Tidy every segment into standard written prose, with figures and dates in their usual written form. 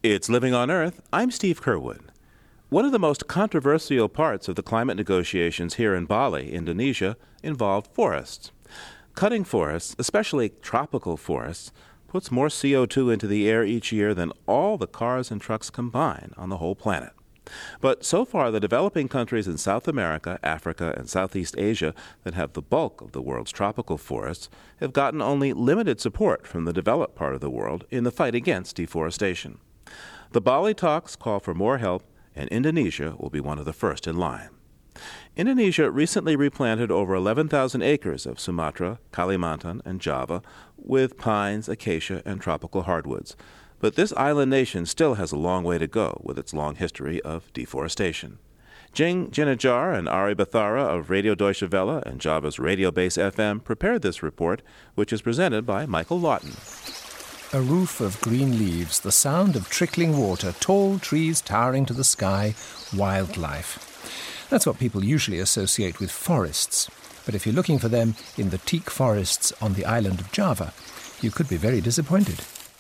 It's Living on Earth. I'm Steve Curwood. One of the most controversial parts of the climate negotiations here in Bali, Indonesia, involved forests. Cutting forests, especially tropical forests, puts more CO2 into the air each year than all the cars and trucks combined on the whole planet. But so far, the developing countries in South America, Africa, and Southeast Asia that have the bulk of the world's tropical forests have gotten only limited support from the developed part of the world in the fight against deforestation. The Bali talks call for more help, and Indonesia will be one of the first in line. Indonesia recently replanted over 11,000 acres of Sumatra, Kalimantan, and Java with pines, acacia, and tropical hardwoods. But this island nation still has a long way to go with its long history of deforestation. Jing Jinajar and Ari Bathara of Radio Deutsche Welle and Java's Radio Base FM prepared this report, which is presented by Michael Lawton. A roof of green leaves, the sound of trickling water, tall trees towering to the sky, wildlife. That's what people usually associate with forests. But if you're looking for them in the teak forests on the island of Java, you could be very disappointed.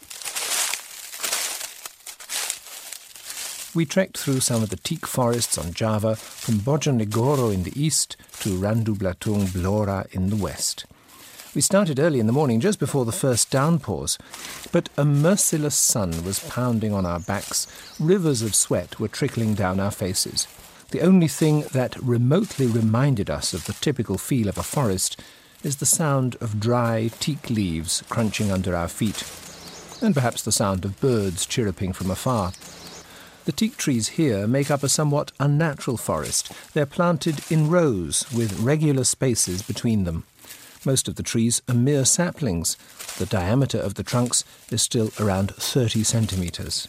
We trekked through some of the teak forests on Java from Bojonegoro in the east to Randu Blatung Blora in the west. We started early in the morning, just before the first downpours, but a merciless sun was pounding on our backs. Rivers of sweat were trickling down our faces. The only thing that remotely reminded us of the typical feel of a forest is the sound of dry teak leaves crunching under our feet, and perhaps the sound of birds chirruping from afar. The teak trees here make up a somewhat unnatural forest. They're planted in rows with regular spaces between them. Most of the trees are mere saplings. The diameter of the trunks is still around 30 centimetres.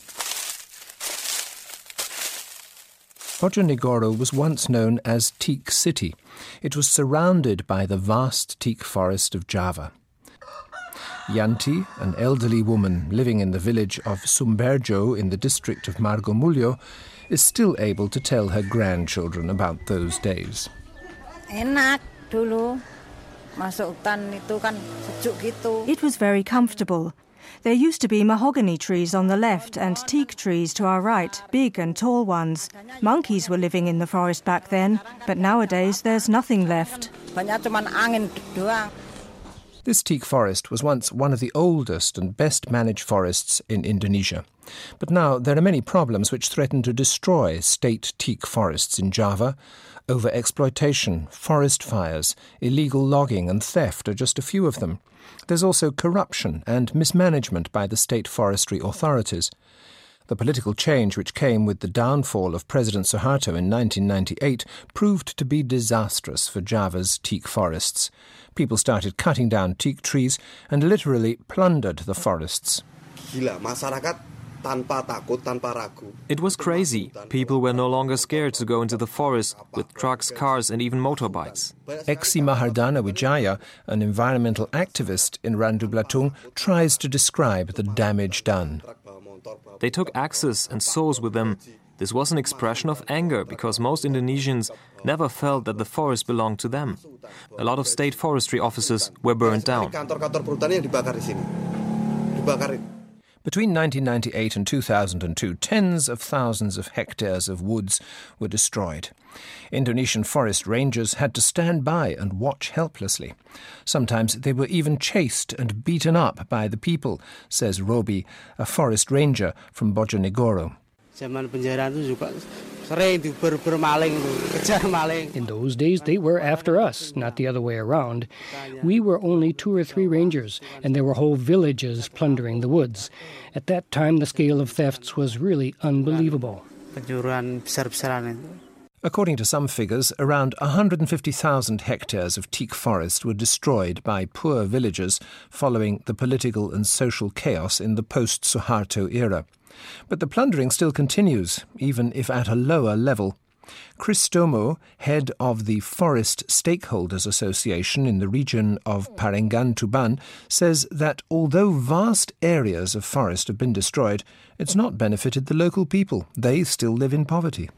Bojonegoro was once known as Teak City. It was surrounded by the vast teak forest of Java. Yanti, an elderly woman living in the village of Sumberjo in the district of Margomulyo, is still able to tell her grandchildren about those days. Enak dulu. Masuk hutan itu kan sejuk gitu. It was very comfortable. There used to be mahogany trees on the left and teak trees to our right, big and tall ones. Monkeys were living in the forest back then, but nowadays there's nothing left. Banyak cuman angin doang. This teak forest was once one of the oldest and best-managed forests in Indonesia. But now there are many problems which threaten to destroy state teak forests in Java. Overexploitation, forest fires, illegal logging and theft are just a few of them. There's also corruption and mismanagement by the state forestry authorities. The political change which came with the downfall of President Suharto in 1998 proved to be disastrous for Java's teak forests. People started cutting down teak trees and literally plundered the forests. It was crazy. People were no longer scared to go into the forest with trucks, cars and even motorbikes. Eksi Mahardana Wijaya, an environmental activist in Randu Blatung, tries to describe the damage done. They took axes and saws with them. This was an expression of anger because most Indonesians never felt that the forest belonged to them. A lot of state forestry offices were burned down. Between 1998 and 2002, tens of thousands of hectares of woods were destroyed. Indonesian forest rangers had to stand by and watch helplessly. Sometimes they were even chased and beaten up by the people, says Robi, a forest ranger from Bojonegoro. In those days, they were after us, not the other way around. We were only 2 or 3 rangers, and there were whole villages plundering the woods. At that time, the scale of thefts was really unbelievable. According to some figures, around 150,000 hectares of teak forest were destroyed by poor villagers following the political and social chaos in the post-Suharto era. But the plundering still continues, even if at a lower level. Chris Tomo, head of the Forest Stakeholders Association in the region of Parengan Tuban, says that although vast areas of forest have been destroyed, it's not benefited the local people. They still live in poverty.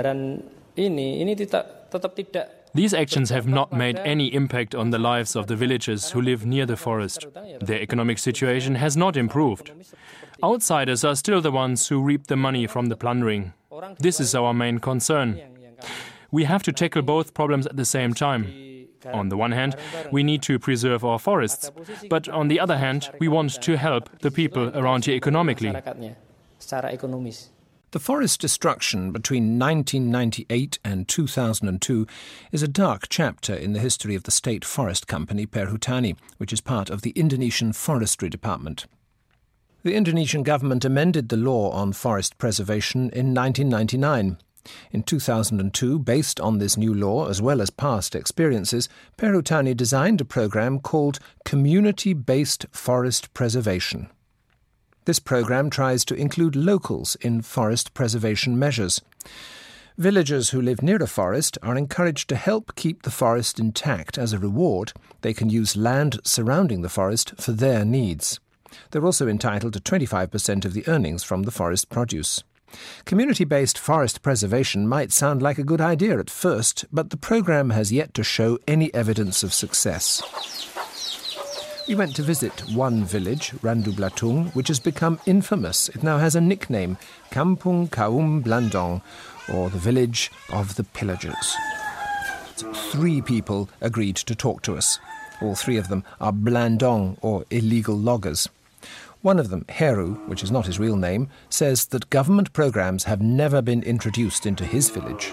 These actions have not made any impact on the lives of the villagers who live near the forest. Their economic situation has not improved. Outsiders are still the ones who reap the money from the plundering. This is our main concern. We have to tackle both problems at the same time. On the one hand, we need to preserve our forests, but on the other hand, we want to help the people around here economically. The forest destruction between 1998 and 2002 is a dark chapter in the history of the state forest company Perhutani, which is part of the Indonesian Forestry Department. The Indonesian government amended the law on forest preservation in 1999. In 2002, based on this new law as well as past experiences, Perhutani designed a program called Community-Based Forest Preservation. This program tries to include locals in forest preservation measures. Villagers who live near a forest are encouraged to help keep the forest intact. As a reward, they can use land surrounding the forest for their needs. They're also entitled to 25% of the earnings from the forest produce. Community-based forest preservation might sound like a good idea at first, but the program has yet to show any evidence of success. We went to visit one village, Randu Blatung, which has become infamous. It now has a nickname, Kampung Kaum Blandong, or the village of the pillagers. 3 people agreed to talk to us. All 3 of them are Blandong, or illegal loggers. One of them, Heru, which is not his real name, says that government programs have never been introduced into his village.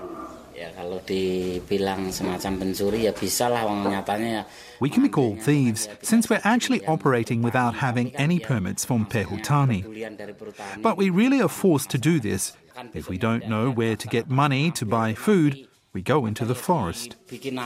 We can be called thieves since we're actually operating without having any permits from Perhutani. But we really are forced to do this. If we don't know where to get money to buy food, we go into the forest.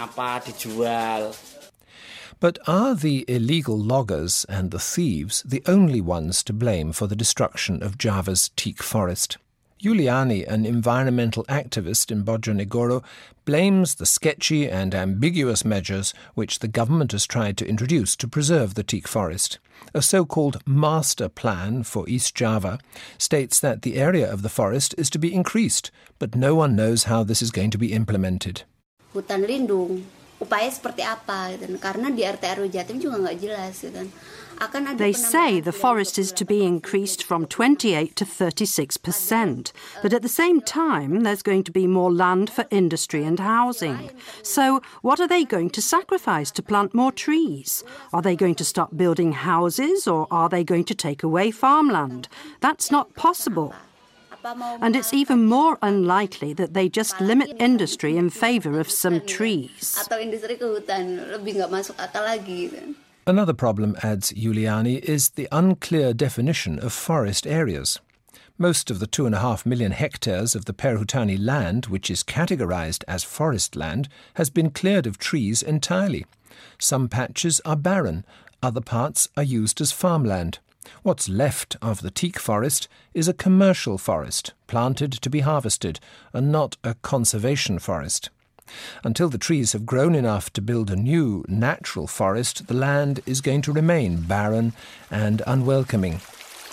But are the illegal loggers and the thieves the only ones to blame for the destruction of Java's teak forest? Yuliani, an environmental activist in Bojonegoro, blames the sketchy and ambiguous measures which the government has tried to introduce to preserve the teak forest. A so-called master plan for East Java states that the area of the forest is to be increased, but no one knows how this is going to be implemented. Hutan lindung, upaya seperti apa? Karena di RT RW Jatim juga nggak jelas. They say the forest is to be increased from 28 to 36%, but at the same time there's going to be more land for industry and housing. So what are they going to sacrifice to plant more trees? Are they going to stop building houses, or are they going to take away farmland? That's not possible. And it's even more unlikely that they just limit industry in favour of some trees. Another problem, adds Yuliani, is the unclear definition of forest areas. Most of the 2.5 million hectares of the Perhutani land, which is categorised as forest land, has been cleared of trees entirely. Some patches are barren, other parts are used as farmland. What's left of the teak forest is a commercial forest, planted to be harvested, and not a conservation forest. Until the trees have grown enough to build a new, natural forest, the land is going to remain barren and unwelcoming.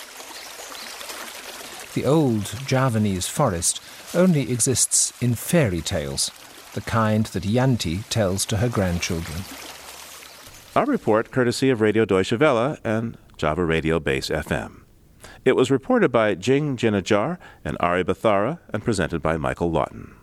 The old Javanese forest only exists in fairy tales, the kind that Yanti tells to her grandchildren. Our report courtesy of Radio Deutsche Welle and Java Radio Base FM. It was reported by Jing Jinajar and Ari Bathara and presented by Michael Lawton.